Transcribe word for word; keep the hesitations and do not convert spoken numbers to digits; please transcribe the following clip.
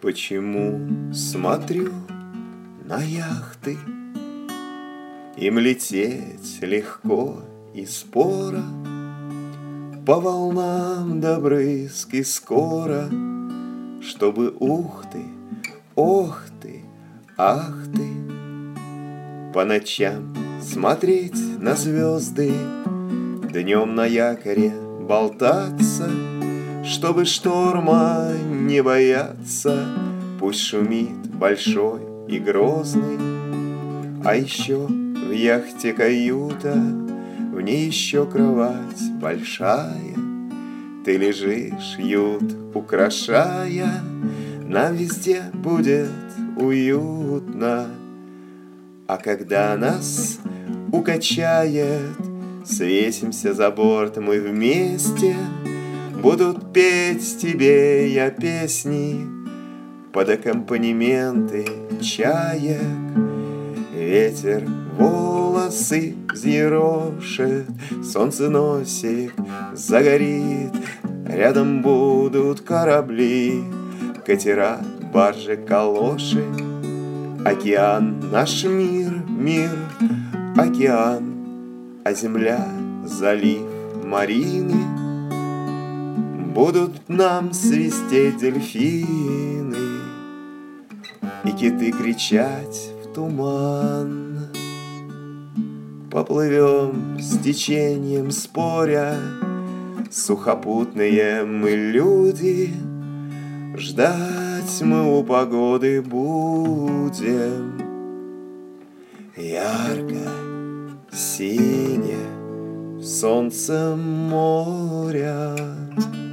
Почему смотрю на яхты? Им лететь легко и споро, по волнам до брызги скоро, чтобы ух ты, ох ты, ах ты. По ночам смотреть на звезды, днем на якоре болтаться, чтобы шторма не бояться. Пусть шумит большой и грозный, а еще в яхте каюта, в ней еще кровать большая. Ты лежишь, ют украшая, нам везде будет уютно. А когда нас укачает, свесимся за борт мы вместе. Будут петь тебе я песни под аккомпанементы чаек. Ветер волосы взъерошит, солнце носик загорит. Рядом будут корабли, катера, баржи, калоши. Океан — наш мир, мир, океан, а земля — залив марины. Будут нам свистеть дельфины и киты кричать в туман. Поплывем с течением споря, сухопутные мы люди. Ждать мы у погоды будем. Ярко, сине, солнце моря.